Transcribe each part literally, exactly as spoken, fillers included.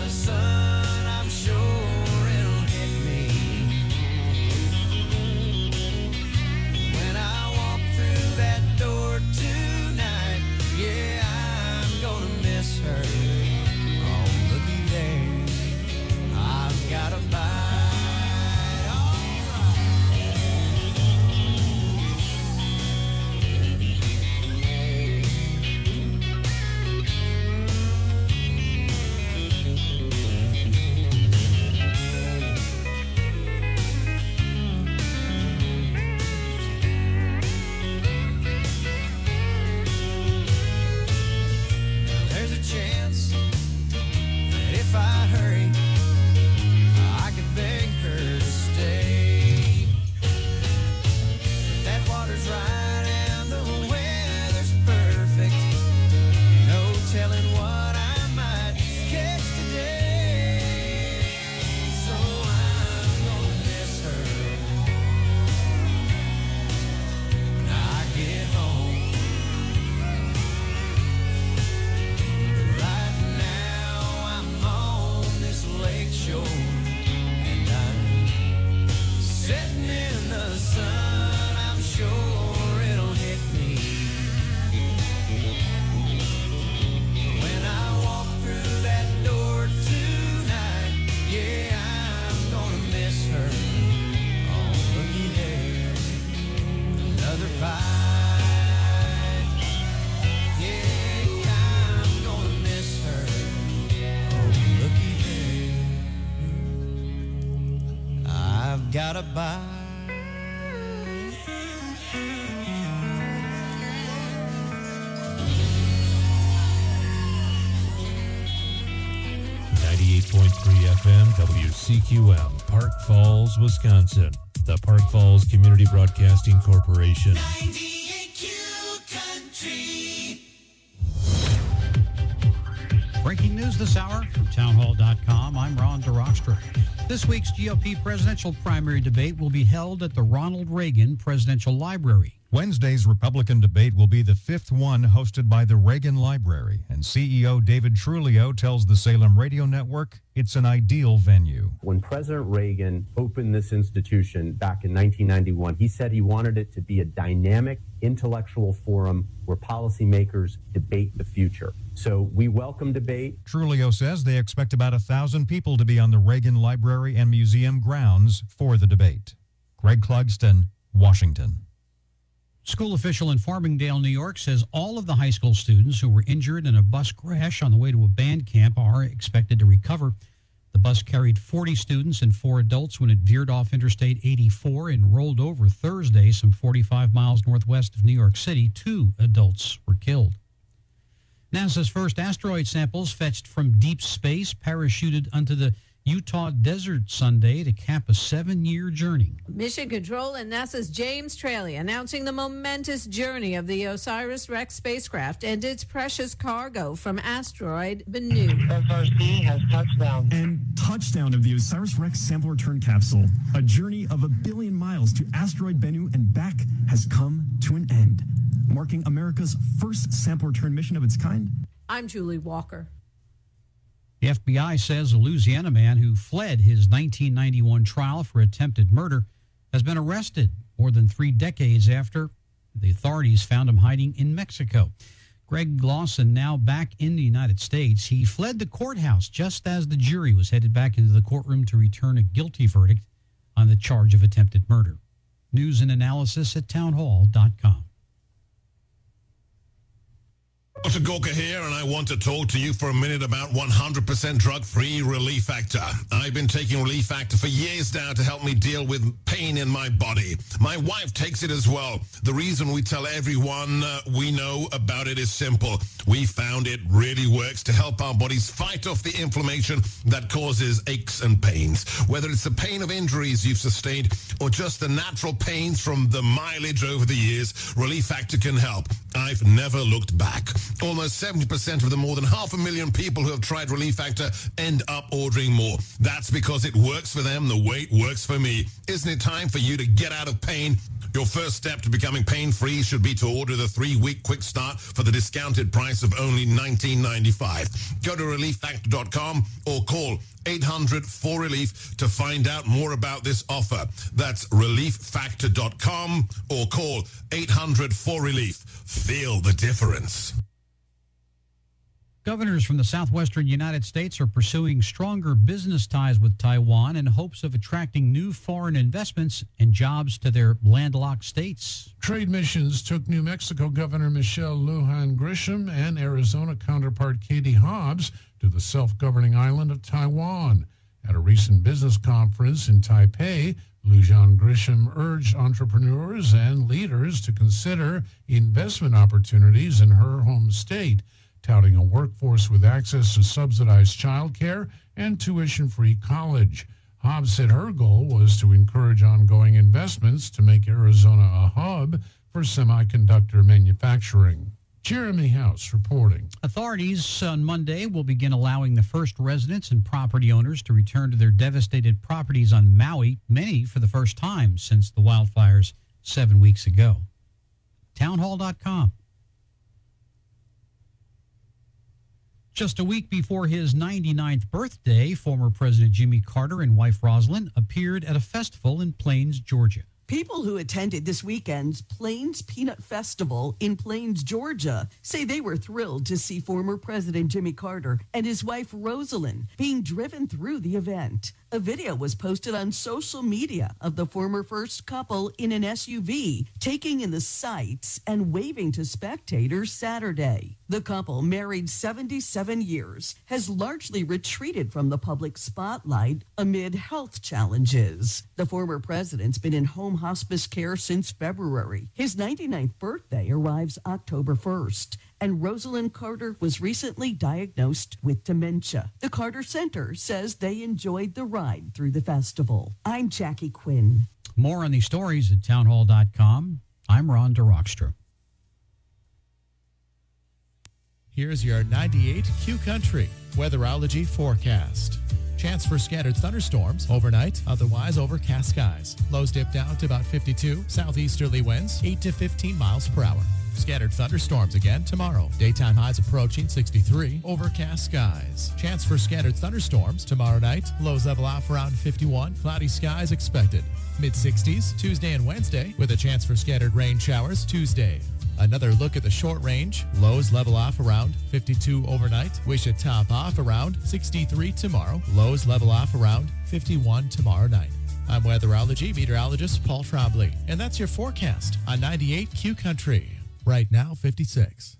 the sun, I'm sure it'll hit me. When I walk through that door tonight, yeah, I'm gonna miss her. Oh, looky there, I've got a bite. If I hurry, I could beg her to stay. That water's right and the weather's perfect. No telling what I might catch today. So I'm gonna miss her when I get home. Shore, and I'm sitting in the sun, I'm sure it'll hit me. When I walk through that door tonight, yeah, I'm gonna miss her. Oh, looky there, another bite. Yeah, I'm gonna miss her. Oh, looky there, I've got a bite. ninety-eight point three F M W C Q M, Park Falls, Wisconsin. The Park Falls Community Broadcasting Corporation. ninety-eight Q Country. Breaking news this hour from townhall dot com. I'm Ron DeRockstra. This week's G O P presidential primary debate will be held at the Ronald Reagan Presidential Library. Wednesday's Republican debate will be the fifth one hosted by the Reagan Library, and C E O David Trulio tells the Salem Radio Network it's an ideal venue. When President Reagan opened this institution back in nineteen ninety-one, he said he wanted it to be a dynamic intellectual forum where policymakers debate the future. So we welcome debate. Trulio says they expect about a thousand people to be on the Reagan Library and Museum grounds for the debate. Greg Clugston, Washington. School official in Farmingdale, New York, says all of the high school students who were injured in a bus crash on the way to a band camp are expected to recover. The bus carried forty students and four adults when it veered off Interstate eighty-four and rolled over Thursday, some forty-five miles northwest of New York City. Two adults were killed. NASA's first asteroid samples fetched from deep space parachuted onto the Utah desert Sunday to cap a seven-year journey. Mission Control and NASA's James Traley announcing the momentous journey of the OSIRIS-REx spacecraft and its precious cargo from asteroid Bennu. S R C has touchdown. And touchdown of the OSIRIS-REx sample return capsule. A journey of a billion miles to asteroid Bennu and back has come to an end, marking America's first sample return mission of its kind. I'm Julie Walker. The F B I says a Louisiana man who fled his nineteen ninety-one trial for attempted murder has been arrested more than three decades after the authorities found him hiding in Mexico. Greg Lawson now back in the United States. He fled the courthouse just as the jury was headed back into the courtroom to return a guilty verdict on the charge of attempted murder. News and analysis at townhall dot com. Doctor Gorka here, and I want to talk to you for a minute about one hundred percent drug-free Relief Factor. I've been taking Relief Factor for years now to help me deal with pain in my body. My wife takes it as well. The reason we tell everyone uh, we know about it is simple. We found it really works to help our bodies fight off the inflammation that causes aches and pains. Whether it's the pain of injuries you've sustained or just the natural pains from the mileage over the years, Relief Factor can help. I've never looked back. Almost seventy percent of the more than half a million people who have tried Relief Factor end up ordering more. That's because it works for them the way it works for me. Isn't it time for you to get out of pain? Your first step to becoming pain-free should be to order the three-week quick start for the discounted price of only nineteen ninety-five. Go to relief factor dot com or call eight hundred four relief to find out more about this offer. That's relief factor dot com or call eight hundred four relief. Feel the difference. Governors from the southwestern United States are pursuing stronger business ties with Taiwan in hopes of attracting new foreign investments and jobs to their landlocked states. Trade missions took New Mexico Governor Michelle Lujan Grisham and Arizona counterpart Katie Hobbs to the self-governing island of Taiwan. At a recent business conference in Taipei, Lujan Grisham urged entrepreneurs and leaders to consider investment opportunities in her home state, touting a workforce with access to subsidized childcare and tuition-free college. Hobbs said her goal was to encourage ongoing investments to make Arizona a hub for semiconductor manufacturing. Jeremy House reporting. Authorities on Monday will begin allowing the first residents and property owners to return to their devastated properties on Maui, many for the first time since the wildfires seven weeks ago. townhall dot com. Just a week before his ninety-ninth birthday, former President Jimmy Carter and wife Rosalind appeared at a festival in Plains, Georgia. People who attended this weekend's Plains Peanut Festival in Plains, Georgia, say they were thrilled to see former President Jimmy Carter and his wife Rosalind being driven through the event. A video was posted on social media of the former first couple in an S U V taking in the sights and waving to spectators Saturday. The couple, married seventy-seven years, has largely retreated from the public spotlight amid health challenges. The former president's been in home hospice care since February. His ninety-ninth birthday arrives October first. And Rosalind Carter was recently diagnosed with dementia. The Carter Center says they enjoyed the ride through the festival. I'm Jackie Quinn. More on these stories at townhall dot com. I'm Ron DeRockstra. Here's your ninety-eight Q Country weatherology forecast. Chance for scattered thunderstorms overnight, otherwise overcast skies. Lows dip down to about fifty-two. Southeasterly winds eight to fifteen miles per hour. Scattered thunderstorms again tomorrow. Daytime highs approaching sixty-three. Overcast skies. Chance for scattered thunderstorms tomorrow night. Lows level off around fifty-one. Cloudy skies expected. mid-sixties Tuesday and Wednesday with a chance for scattered rain showers Tuesday. Another look at the short range. Lows level off around fifty-two overnight. We should top off around sixty-three tomorrow. Lows level off around fifty-one tomorrow night. I'm weatherology meteorologist Paul Trombley, and that's your forecast on ninety-eight Q Country. Right now, fifty-six.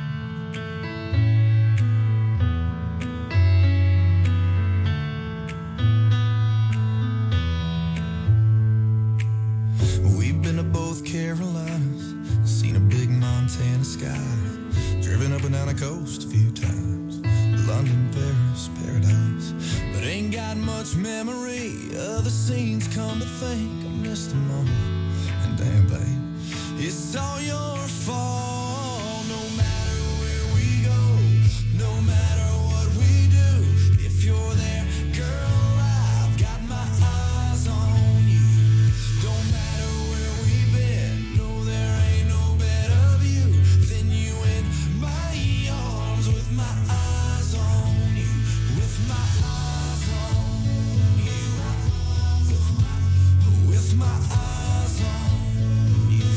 We've been to both Carolinas, seen a big Montana sky, driven up and down the coast a few times, London, Paris, paradise, but ain't got much memory of the scenes. Come to think, I missed them all, and damn babe, it's all your fault. No matter where we go, no matter what we do, if you're there, girl, I've got my eyes on you. Don't matter where we've been, no, there ain't no better view than you in my arms, with my eyes on you, with my eyes on you, with my eyes on you.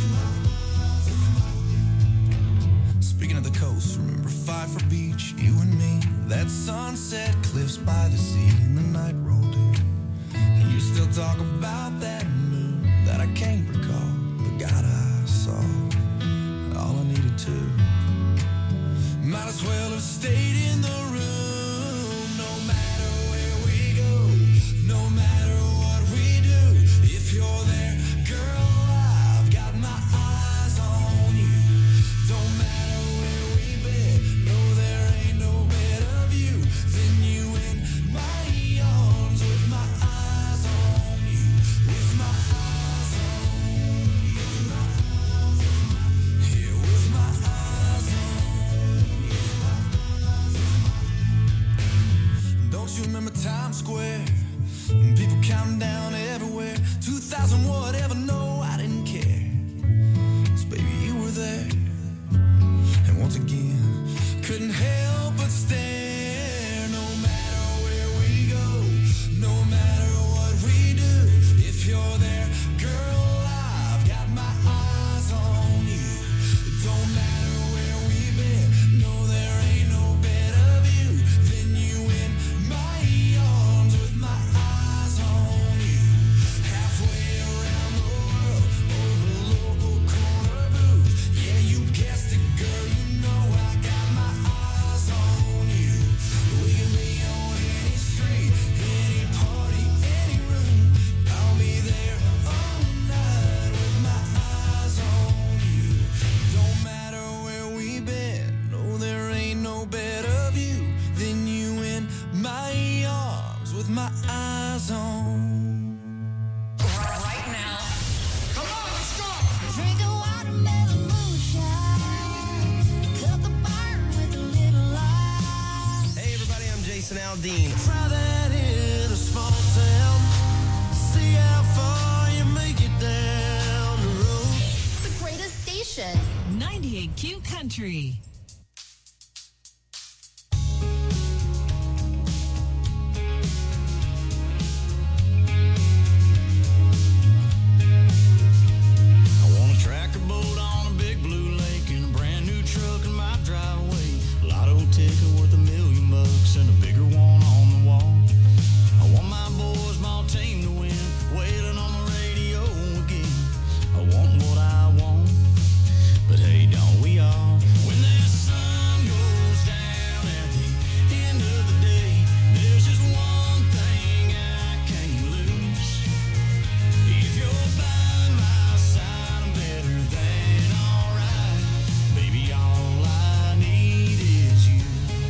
Speaking of the coast, remember Pfeiffer Beach, you and me, that sunset cliffs by the sea, and the night rolled in, and you still talk about that moon that I can't recall, but God, I saw all I needed to. Might as well have stayed in the room. No matter where we go, no matter what we do, if you're there, girl, I've got my eyes on you. Don't matter where we've been, no, there ain't no better view than you in my arms, with my eyes on you, with my eyes on you, yeah, with my eyes on you. ninety-eight Q Country. I want a tractor boat on a big blue lake and a brand new truck in my driveway. Lotto ticket worth a million bucks and a bigger one on the wall. I want my boys, my team to win. Wailing on the radio again. I want what I want, but hey, don't we all? When that sun goes down at the end of the day, there's just one thing I can't lose. If you're by my side, I'm better than alright. Baby, all I need is you.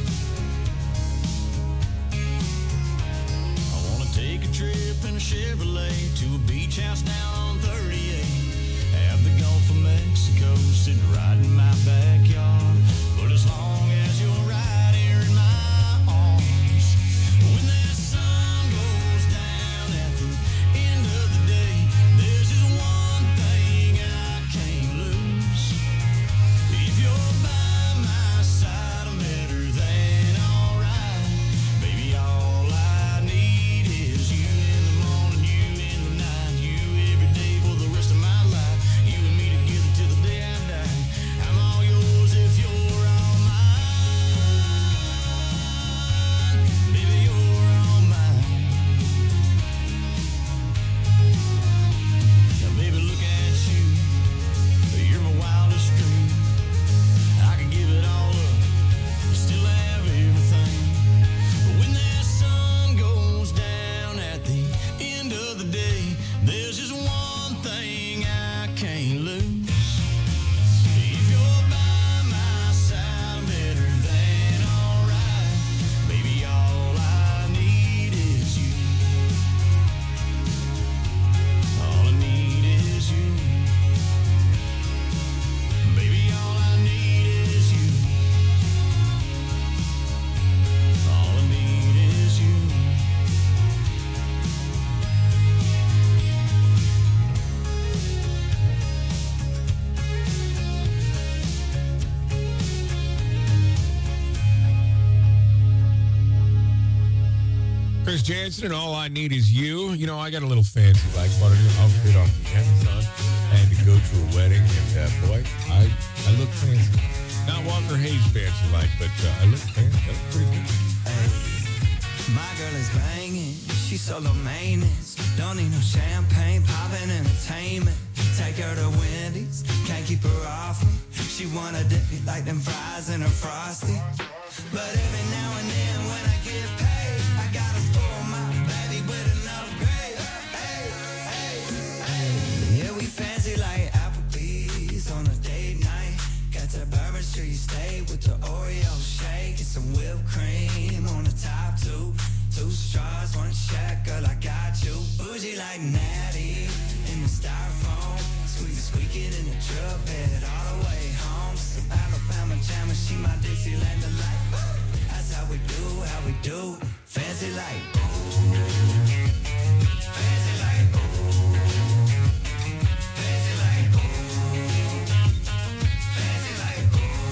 I wanna take a trip in a Chevrolet to a beach house down on thirty-eight. Have the Gulf of Mexico sitting right in my backyard. But as long as you're right here in my arms, when that sun goes down at the end of the day, there's just one thing I can't lose. If you're by my side, I'm better than alright. Baby, all I need is you in the morning, you in the night, you every day for the rest of my life. You and me together till the day I die. I'm all yours if you're all mine. Baby, you're all mine. Now, baby, look at you. You're my wildest dream. I could give it all up, still have everything. But when that sun goes down at the end of the day, there's just one thing I can't lose. If you're by my side, I'm better than alright. Baby, all I need is you. All I need is you. Baby, all I need is you. All I need is you. Chris Jansen, and All I Need Is You. You know, I got a little fancy like bought a new outfit off of Amazon. I had to go to a wedding, and uh, boy, I I look fancy. Not Walker Hayes fancy like, but uh, I look fancy. I look pretty good. My girl is banging, she's solo maintenance. Don't need no champagne, poppin' entertainment. Take her to Wendy's, can't keep her off me. She wanna dip it like them fries in her Frosty. But every now and then when I get paid, I gotta spoil my baby with an upgrade. Hey, hey, hey. Yeah, we fancy like Applebee's on a date night. Got that Bourbon Street steak with the Oreo shake and some whipped cream on the top two. Two straws, one check, girl, I got you. Bougie like Natty in the styrofoam. Squeak, squeaking in the truck bed all the way home. Some Alabama jammer, she my Dixieland delight. That's how we do, how we do. Fancy like fancy like fancy like fancy like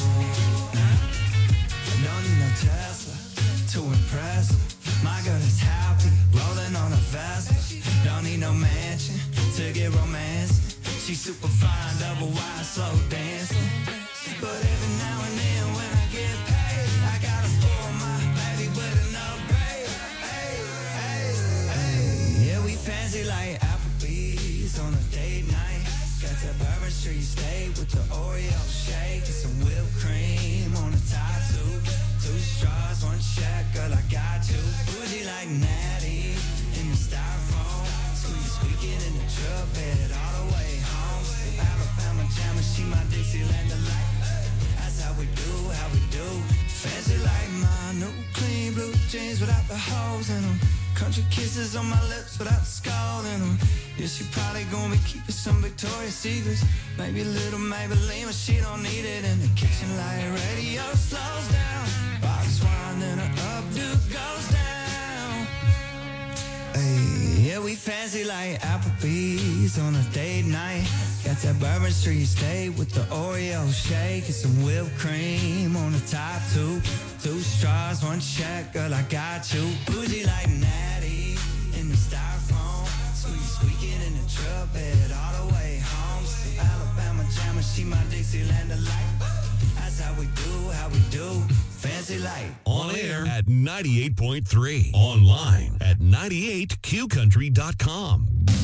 don't need no Tesla to impress her. My girl is happy, rolling on a Vespa. Don't need no mansion to get romance. She's super fine, double wide, slow dancing. But every now and then when I get paid, I gotta spoil my baby with an upgrade. Hey, hey, hey. Yeah, we fancy like Applebee's on a date night. Got that Bourbon Street steak with the Oreo shake and some whipped cream on the top two. Two straws, one check, girl, I got you. Bougie like Natty in the styrofoam. Squeak, squeaking in the truck bed all the way home. Alabama jammer, she my Dixieland delight. That's how we do, how we do. Fancy like my new clean blue jeans without the holes in them. Country kisses on my lips without the skull in them. Yeah, she probably gonna be keeping some Victoria's Secrets. Maybe a little Maybelline, but she don't need it. In the kitchen light radio slows down. Box wine and her updo goes down. Hey, yeah, we fancy like Applebee's on a date night. Got It's that Bourbon Street steak with the Oreo shake and some whipped cream on the top two. Two straws, one check, girl, I got you. Bougie like Natty in the styrofoam. Sweet squeaking in the truck bed all the way home. Alabama jammer, she my Dixieland delight. That's how we do, how we do. Fancy light. On air at ninety-eight point three. Online at ninety-eight q country dot com.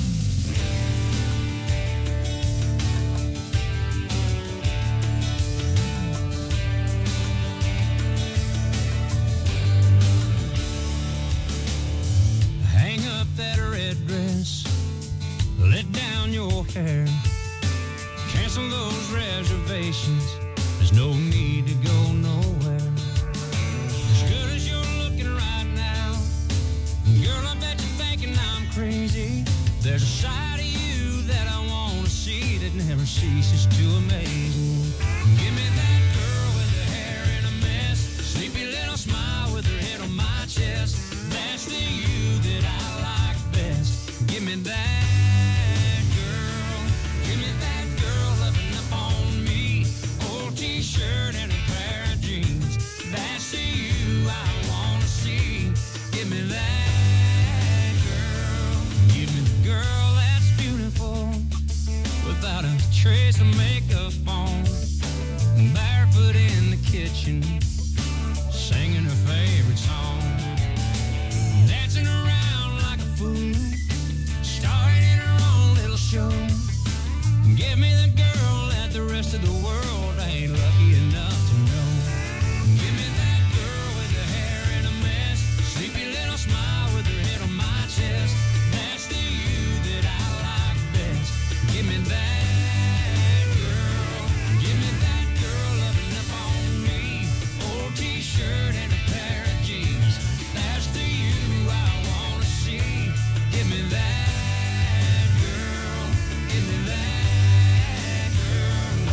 Hang up that red dress, let down your hair, cancel those reservations. There's no need to go nowhere. As good as you're looking right now, girl, I bet you're thinking I'm crazy. There's a side of you that I want to see that never ceases to amaze me. Give me that girl with her hair in a mess, sleepy little smile with her head on my chest. That's the you that I like best. Give me that girl. Give me that girl loving up on me. Old t-shirt and a pair of jeans. That's the you I want to see. Give me that girl. Give me the girl that's beautiful without a trace of makeup on. Barefoot in the kitchen, singing her favorite song. Dancing around like a fool, starring in her own little show. Give me the girl that the rest of the world ain't lucky enough to know. Give me that girl with her hair in a mess, sleepy little smile with her head on my chest. That's the you that I like best. Give me that girl. Give me that girl loving up on me. Old t-shirt and a pair of jeans. That's the you I want to see. Give me that girl. Give me that girl.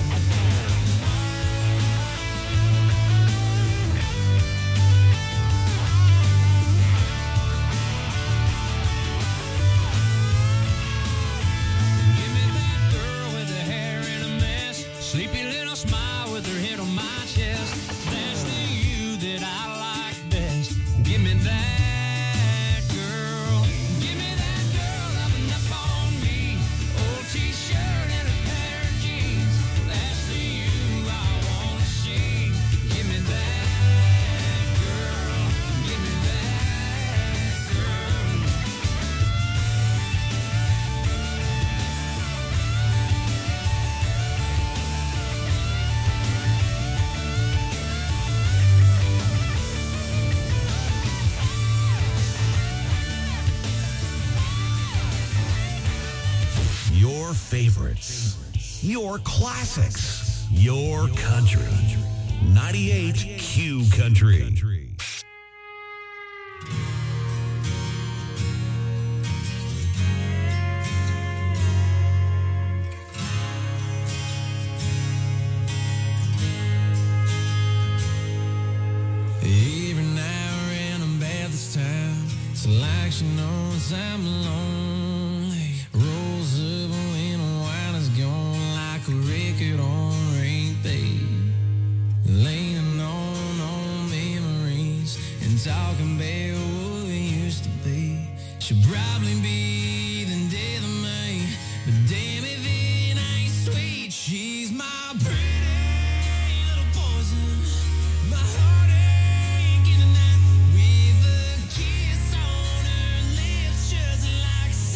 Give me that girl with her hair in a mess, sleepy little smile with her head on my chest. That's the you that I like best. Give me that girl. Give me that girl loving up on me. Old t-shirt and a pair of jeans. That's the you I want to see. Give me that girl. Give me that girl. Your favorites, your classics, your country. ninety-eight Q Country. Even now we're in a bad this time. It's like she knows I'm lonely. Rolls up when the wine is gone like a record on repeat. Leaning on, on memories and talking about what we used to be. She'll probably be the death of me, but damn if it ain't sweet. She's my pretty little poison, my heartache in the night, with a kiss on her lips just like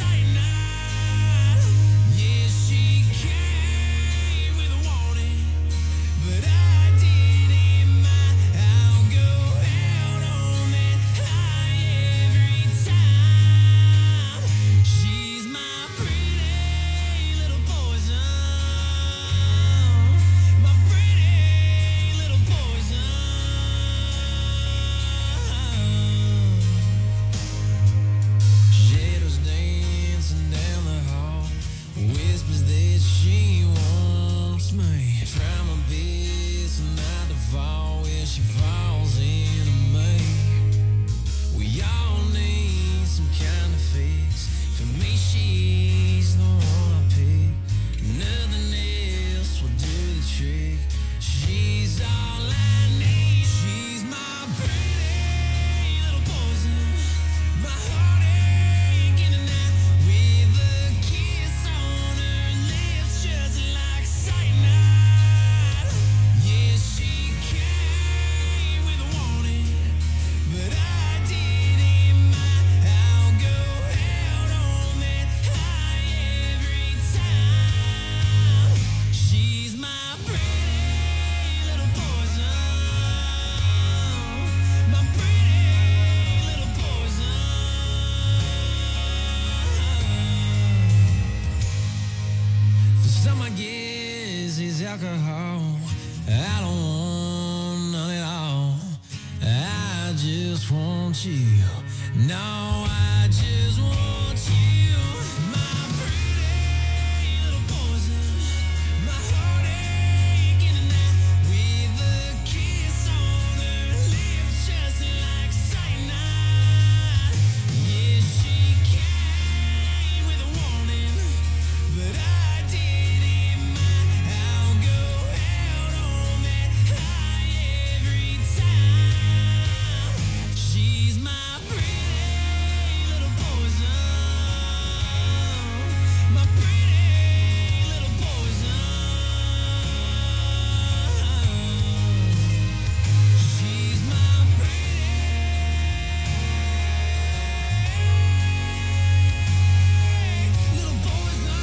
I don't want none at all. I just want you. No, I just want you. My pretty little poison. My heartache in the night. With a kiss on her lips, just like cyanide. Yeah, she came with a warning, but I did it mine. I'll go out on that high every time. She's my pretty little poison. My pretty little poison. She's my pretty little poison.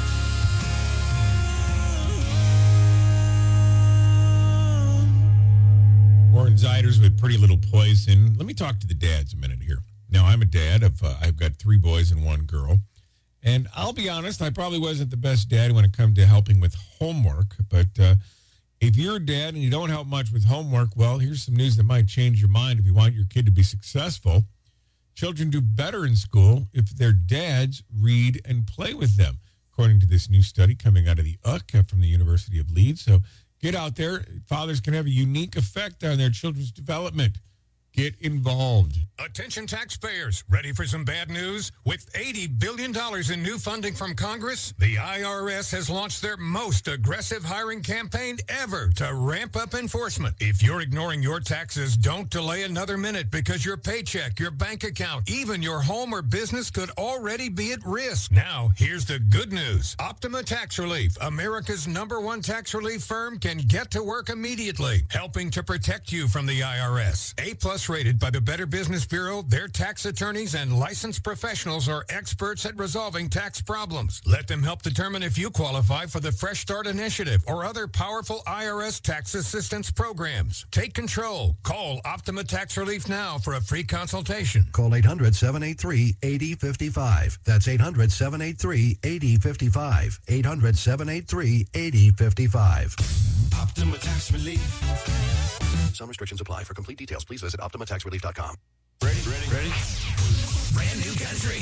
Warren Ziders with Pretty Little Poison. Let me talk to the dads a minute here. Now, I'm a dad of, uh, I've got three boys and one girl. And I'll be honest, I probably wasn't the best dad when it come to helping with homework. But uh, if you're a dad and you don't help much with homework, well, here's some news that might change your mind if you want your kid to be successful. Children do better in school if their dads read and play with them, according to this new study coming out of the U C from the University of Leeds. So get out there. Fathers can have a unique effect on their children's development. Get involved. Attention taxpayers, ready for some bad news? With eighty billion dollars in new funding from Congress, the I R S has launched their most aggressive hiring campaign ever to ramp up enforcement. If you're ignoring your taxes, don't delay another minute because your paycheck, your bank account, even your home or business could already be at risk. Now, here's the good news. Optima Tax Relief, America's number one tax relief firm, can get to work immediately, helping to protect you from the I R S. A-plus rated by the Better Business Bureau, their tax attorneys and licensed professionals are experts at resolving tax problems. Let them help determine if you qualify for the Fresh Start Initiative or other powerful I R S tax assistance programs. Take control. Call Optima Tax Relief now for a free consultation. Call eight hundred, seven eight three, eight zero five five. That's eight hundred, seven eight three, eight zero five five. eight hundred, seven eight three, eight zero five five. Optima Tax Relief. Some restrictions apply. For complete details, please visit optima tax relief dot com. Ready? Ready? Ready? Brand new country.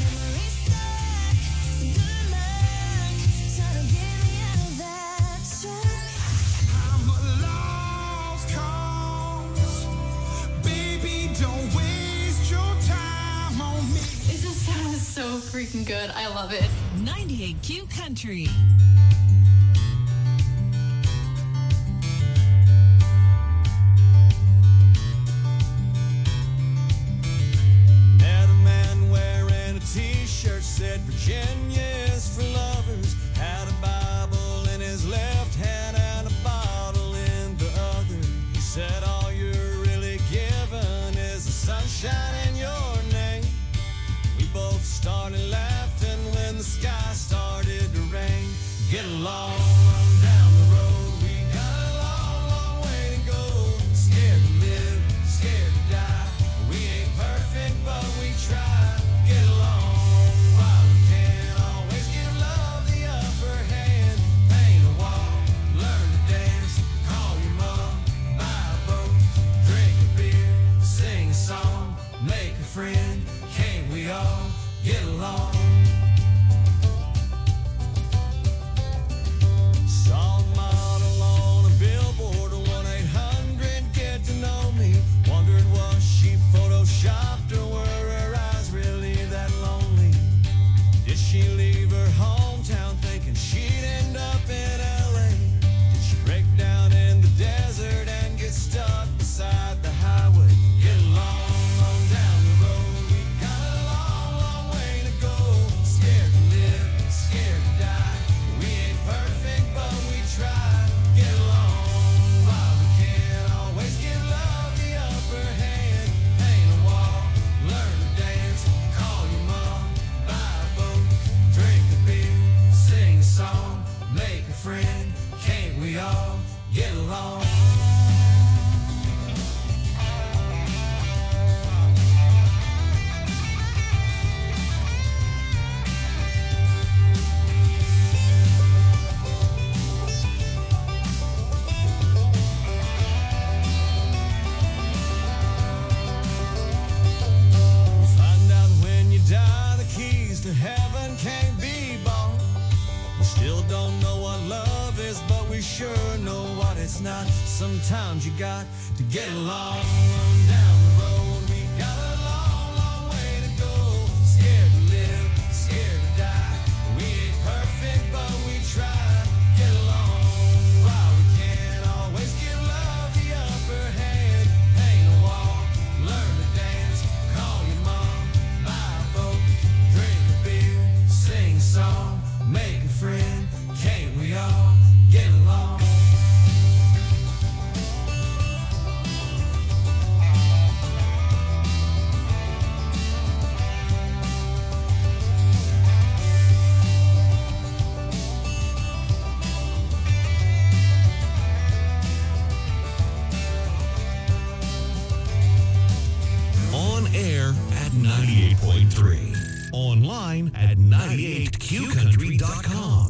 I'm a lost cause. Baby, don't waste your time on me. It just sounds so freaking good. I love it. ninety-eight Q Country. Met a man wearing a t-shirt said Virginia is for lovers. Had a Bible in his left hand and a bottle in the other. He said all you're really given is the sunshine in your name. We both started laughing when the sky started to rain. Get along down the road. We got a long, long way to go. Scared to live, scared to die. We ain't perfect, but we try. Get along while we can. Always give love the upper hand. Paint a wall, learn to dance. Call your mom, buy a boat, drink a beer, sing a song, make a friend. Can't we all get along? Saw a model on a billboard, one eight hundred get to know me. Wondered was she photoshopped or were her eyes really that lonely? Did she leave her hometown thinking she'd end up in L A? Did she break down in the desert and get stuck beside the highway? Get along on down the road. We got a long, long way to go. Scared to live, scared to die. We ain't perfect, but we try. Get along while we can. Always give love the upper hand. Paint a wall, learn to dance. Call your mom, buy a boat, drink a beer, sing a song, make a friend. Can't we all get along? sure know what it's not. Sometimes you got to get along. On down the road, we got a long, long way to go. Scared to live, scared to die. We ain't perfect, but we try. Get along while we can. Always give love the upper hand. Paint a wall, learn to dance. Call your mom, buy a boat, drink a beer, sing a song, make a friend. Can't we all get along? On air at ninety-eight point three. Online at ninety-eight q country dot com.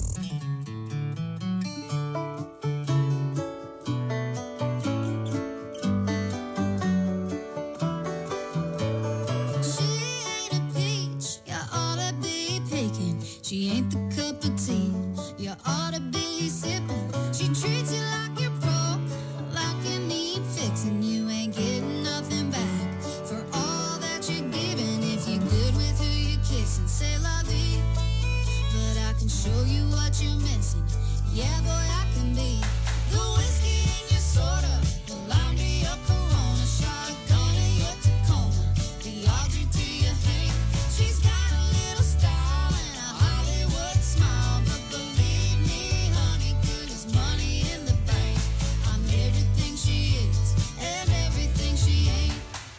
She ain't the cup of tea you ought to be sipping. She treats you like you're broke, like you need fixing. You ain't getting nothing back for all that you're giving. If you're good with who you're kissing, say la vie. But I can show you what you're missing. Yeah, boy, I can be the whiskey in your soda, the lime to your Corona, shotgun in your Tacoma, the Audrey to your Hank. She's got a little style and a Hollywood smile, but believe me, honey, good as money in the bank. I'm everything she is and everything she ain't.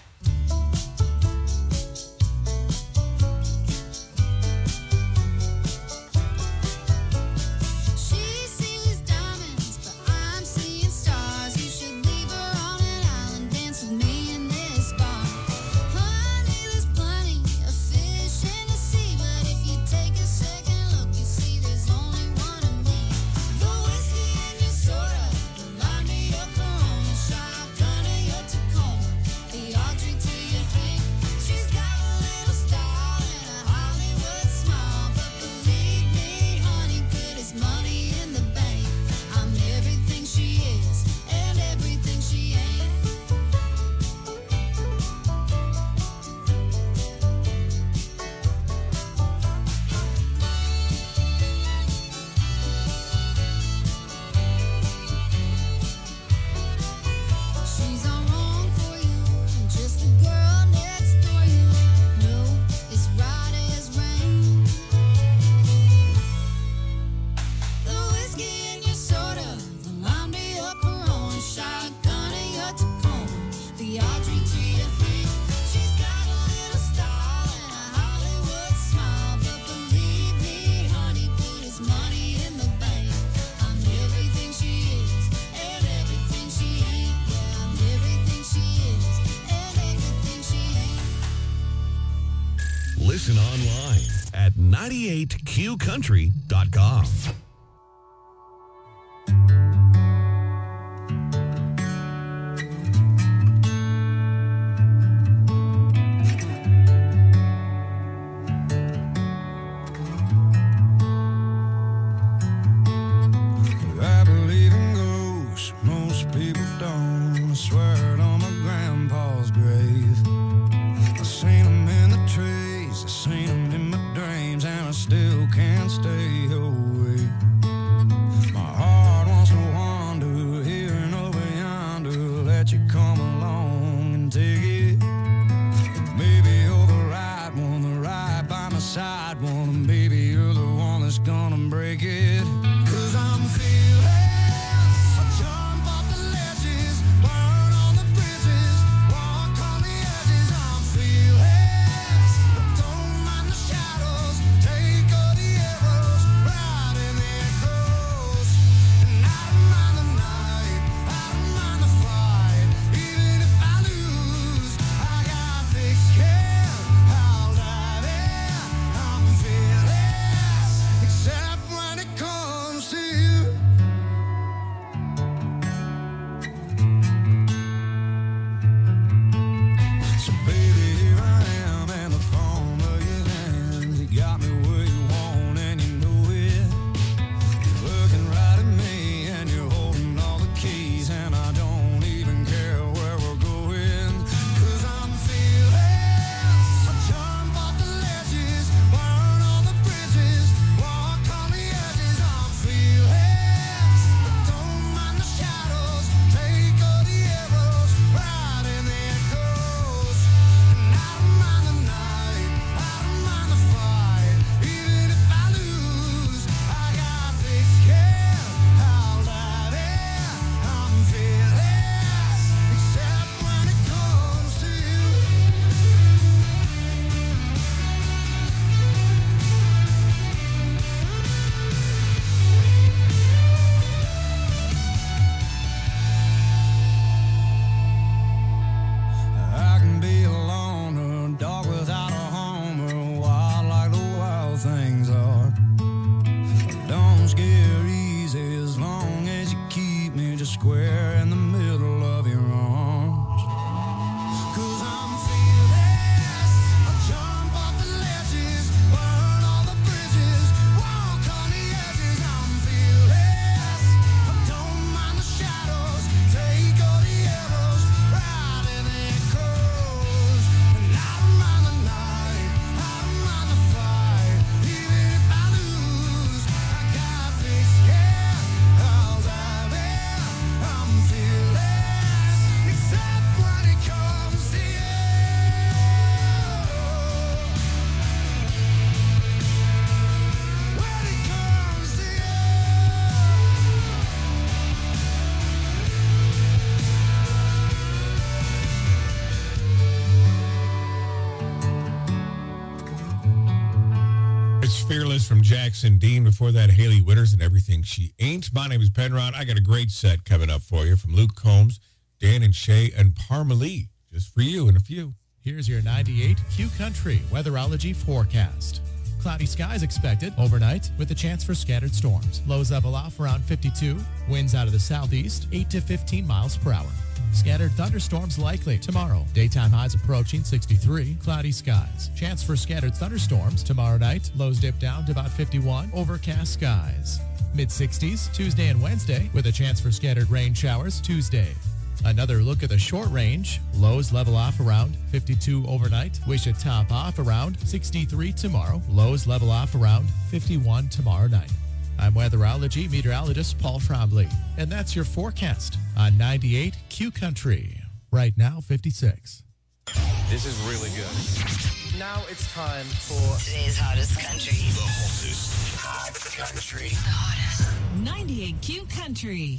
She sees diamonds, but I'm seeing stars. You should leave her on an island, dance with me in this bar. Honey, there's plenty of fish in the sea, but if you take a second look, you see there's only one of me. The whiskey in your soda, the lime to your Corona, shotgun in your Tacoma, the Audrey to your Hank. She's got a little style and a Hollywood smile, but believe me, honey, good as money in the bank. I'm everything she is and everything she ain't. She's all wrong for you, I'm just the girl next door. You know it's right as rain. The whiskey in your soda, the lime to your Corona, shotgun in your Tacoma, the Audrey to your Hank. She's got a little style and a Hollywood smile, but believe me, honey, good as money in the bank. I'm everything she is and everything she ain't. Yeah, I'm everything she is and everything she ain't. Listen online at ninety-eight q country dot com. I believe in ghosts, most people don't. I swear it on my grandpa's grave. I seen them in the trees, I seen them in my dreams, and I still can't stay away. square in the middle of your arms. 'Cause I'm fearless. I jump off the ledges, burn all the bridges, walk on the edges. I'm fearless. I don't mind the shadows, take all the arrows, ride in the echoes. And I don't mind the night, I don't mind the fight, even if I lose. I got thick skin, I'll dive in. I'm fearless, except when it comes to you. When it comes to you. It's Fearless from Jackson Dean. Before that, Haley Witters and Everything She Ain't. My name is Penrod. I got a great set coming up for you from Luke Combs, Dan and Shay, and Parmalee. Just for you in a few. Here's your ninety-eight Q Country weatherology forecast. Cloudy skies expected overnight with a chance for scattered storms. Lows level off around fifty-two. Winds out of the southeast, eight to fifteen miles per hour. Scattered thunderstorms likely tomorrow. Daytime highs approaching sixty-three. Cloudy skies. Chance for scattered thunderstorms tomorrow night. Lows dip down to about fifty-one. Overcast skies. mid-sixties Tuesday and Wednesday with a chance for scattered rain showers Tuesday. Another look at the short range. Lows level off around fifty-two overnight. We should top off around sixty-three tomorrow. Lows level off around fifty-one tomorrow night. I'm weatherology meteorologist Paul Trombley, and that's your forecast on ninety-eight Q Country. Right now, fifty-six. This is really good. Now it's time for Today's hottest country. The hottest hot country. The hottest. ninety-eight Q Country.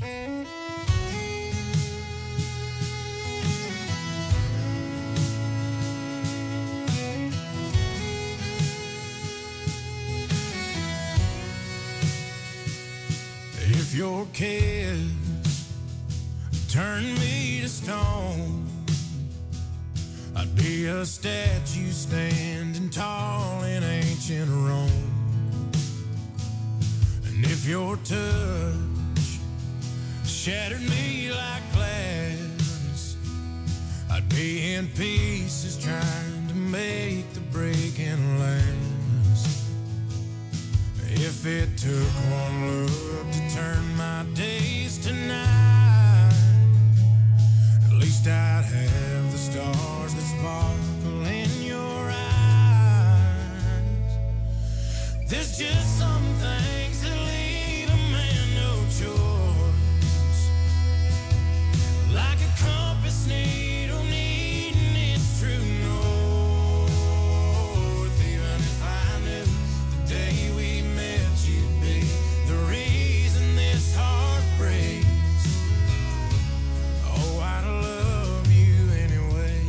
If your kids turn me to stone, I'd be a statue standing tall in ancient Rome. And if your touch shattered me like glass, I'd be in pieces trying to make the breaking last. If it took one look to turn my days to night, at least I'd have the stars that sparkle in your eyes. There's just some things that leave a man no choice, like a compass needle needing its true north. Even if I knew the day we you'd be the reason this heart breaks. Oh, I'd love you anyway.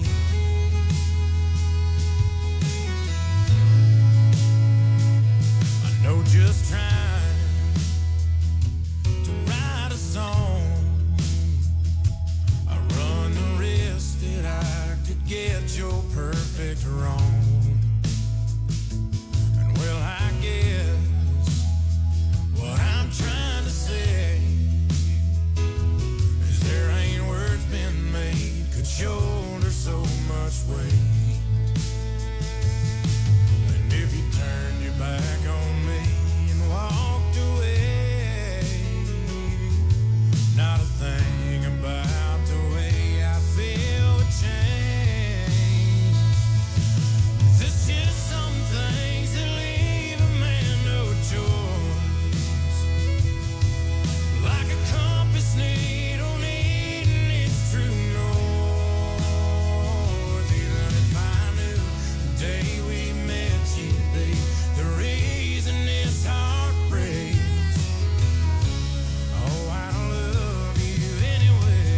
I know just trying to write a song, I run the risk that I could get your perfect wrong. And well, I guess what I'm trying to say is there ain't words been made could shoulder so much weight. And if you turned your back on me and walked away, not a thing about the way I feel would change. There's just some things that leave a man no choice, like a compass needle needing its true north. Even if I knew the day we met you'd be the reason this heart breaks. Oh, I'd love you anyway.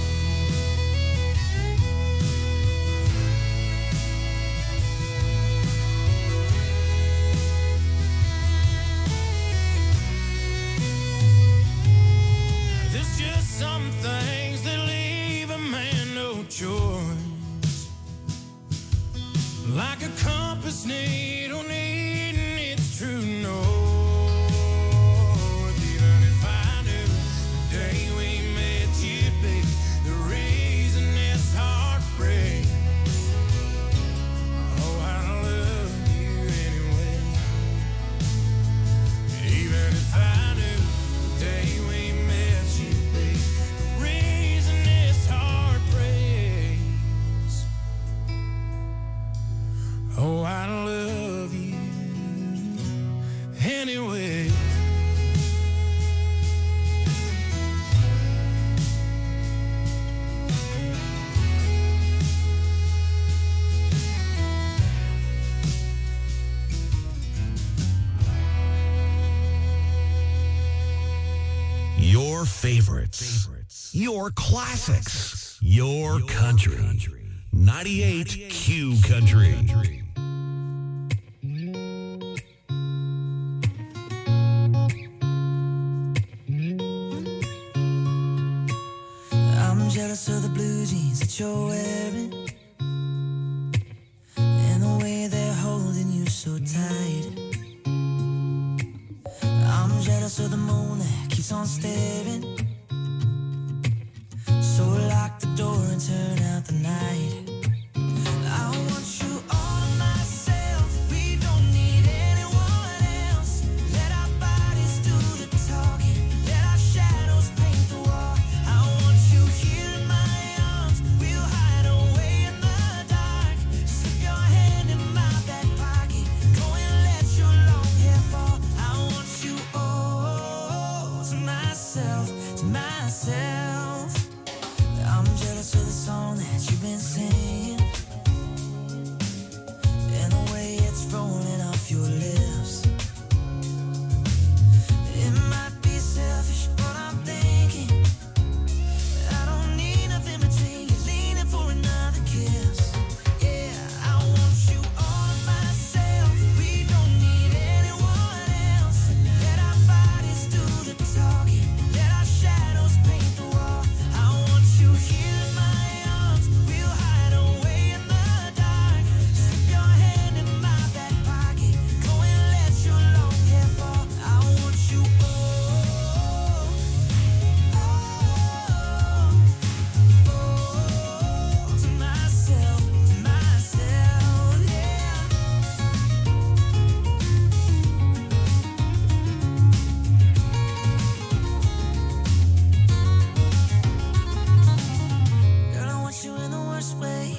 There's just some things that leave a man no choice, like a compass needle needing its true north. Even if I knew the day we met favorites. Your classics. Your country. ninety-eight Q Country. I'm jealous of the blue jeans that you're wearing and the way they're holding you so tight. I'm jealous of the moon that keeps on staring. So lock the door and turn out the night. I want you all to myself. We don't need anyone else. Let our bodies do the talking. Let our shadows paint the wall. I want you here in my arms. We'll hide away in the dark. Slip your hand in my back pocket. Go and let your long hair fall. I want you all to myself, to myself. I'm jealous of the song that you've been singing and the way it's rolling off your lips. It might be selfish, but I'm thinking I don't need nothing between you, leaning for another kiss. Yeah, I want you all to myself. We don't need anyone else. Let our bodies do the talking. Let our shadows paint the wall. I want you here in my arms. We'll hide away in the dark. Slip your hand in my back pocket. Go and let your long hair fall. I want you all, all to myself, to myself, yeah. Girl, I want you in the worst way.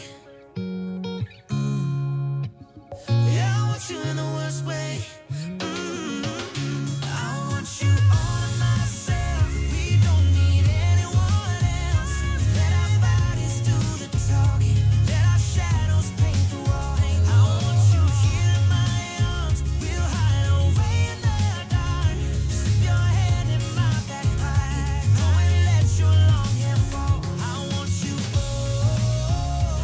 Mm. Yeah, I want you in the worst way. Mm. I want you all to myself. We don't need anyone else. Let our bodies do the talking. Let our shadows paint the wall. I want you here in my arms. We'll hide away in the dark. Slip your hand in my back pocket. Go and let your long hair fall. I want you all,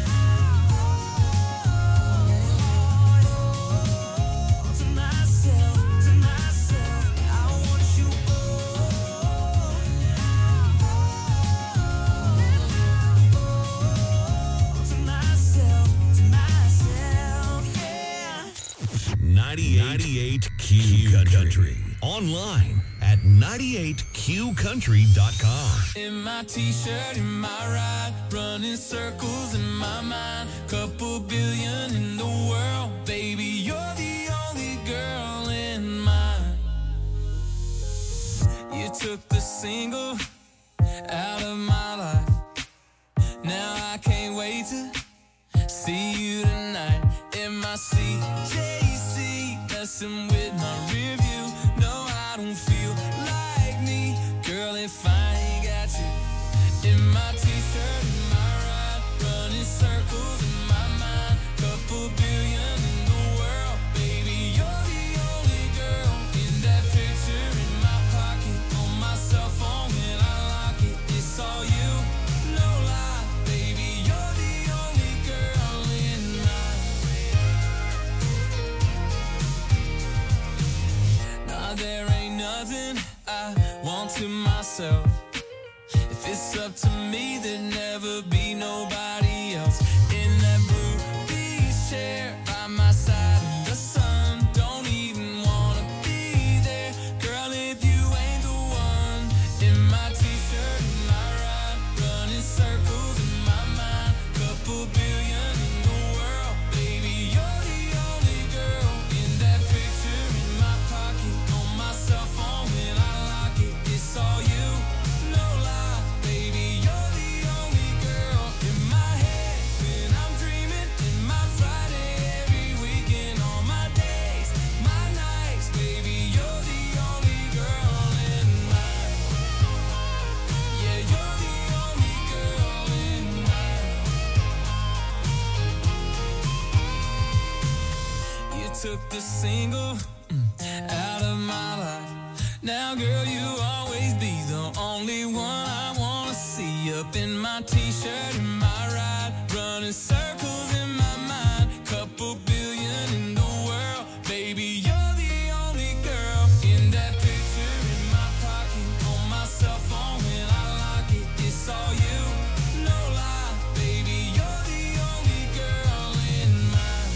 to myself, to myself. I want you all, to myself, to myself, yeah. ninety-eight Q Country. Online at ninety-eight Q country dot com. In my t-shirt, in my ride, running circles in my mind. Couple billion in the world, baby, you're the only girl in mine. You took the single out of my life. Now I can't wait to see you tonight. In my C J C, messing with my rear view. No, I don't feel like me, girl, if I ain't got you. In my t-shirt, in my ride, running circles in my mind. Couple billion in the world, baby, you're the only girl. In that picture in my pocket, on my cell phone when I lock it, it's all you, no lie, baby, you're the only girl in mine. Nah, there ain't nothing I want to myself. If it's up to me, there'd never be nobody else. In that blue beach chair by my side in the sun, don't even wanna be there, girl, if you ain't the one. In my t-shirt, in my ride, running circles in my mind. Couple billion in the world, baby, you're the only girl. In that picture in my pocket, on my cell phone when I lock it, it's all you, no lie, baby, you're the only girl. In my head when I'm dreaming, in my Friday every weekend, all my days, my nights, baby, you're the only girl in mine. Yeah, you're the only girl in mine. You took the single mm, out of my life. Now, girl, you always be the only one. up in my t-shirt and my ride, running circles in my mind. Couple billion in the world, baby, you're the only girl. In that picture in my pocket, on my cell phone when I lock it, it's all you, no lie, baby, you're the only girl in mine.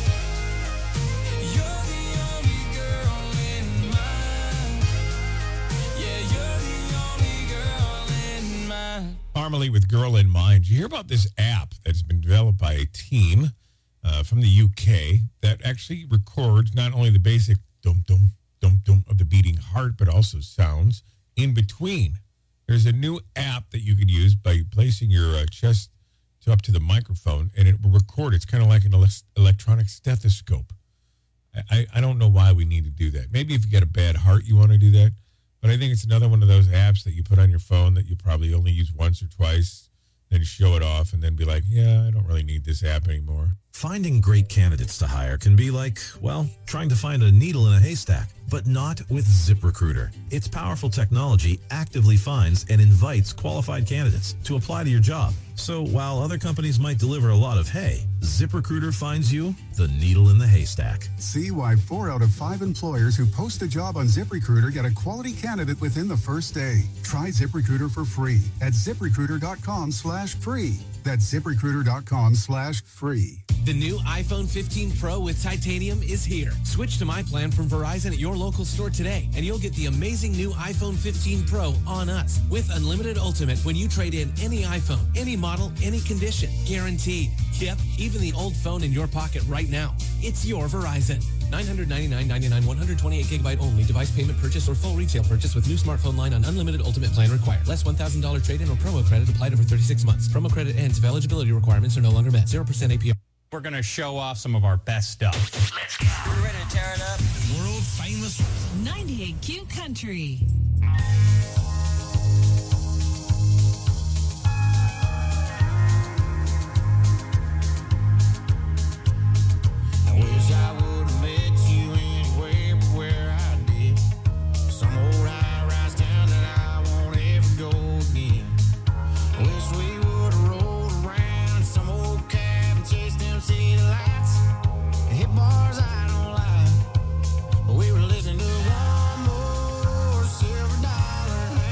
You're the only girl in mine. Yeah, you're the only girl in mine. Armely with Girl in Mind. You hear about this app that's been developed by a team uh, from the U K that actually records not only the basic dum dum dum dum of the beating heart, but also sounds in between. There's a new app that you could use by placing your uh, chest to up to the microphone, and it will record. It's kind of like an ele- electronic stethoscope. I, I don't know why we need to do that. Maybe if you get a bad heart, you want to do that. But I think it's another one of those apps that you put on your phone that you probably only use once or twice, then show it off, and then be like, yeah, I don't really need this app anymore. Finding great candidates to hire can be like, well, trying to find a needle in a haystack, but not with ZipRecruiter. Its powerful technology actively finds and invites qualified candidates to apply to your job. So while other companies might deliver a lot of hay, ZipRecruiter finds you the needle in the haystack. See why four out of five employers who post a job on ZipRecruiter get a quality candidate within the first day. Try ZipRecruiter for free at ZipRecruiter.com slash free. That's ZipRecruiter.com slash free. The new iPhone fifteen Pro with titanium is here. Switch to my plan from Verizon at your local store today, and you'll get the amazing new iPhone fifteen Pro on us with unlimited ultimate when you trade in any iPhone, any model, any condition. Guaranteed. Yep, even the old phone in your pocket right now. It's your Verizon. nine hundred ninety-nine dollars and ninety-nine cents, one hundred twenty-eight gigabyte only. Device payment purchase or full retail purchase with new smartphone line on unlimited ultimate plan required. Less one thousand dollars trade-in or promo credit applied over thirty-six months. Promo credit ends if eligibility requirements are no longer met. zero percent A P R. We're going to show off some of our best stuff. Let's go. We're ready to tear it up. World famous ninety-eight Q Country. I wish I would have met you anywhere but where I did. Some old high-rise town that I won't ever go again. I wish we would have rolled around some old cab and chased them city lights. And hit bars I don't like. But we were listening to one more silver dollar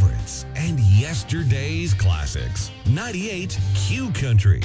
favorites and yesterday's classics. ninety-eight Q Country.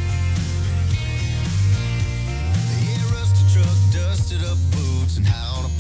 Busted up boots and how to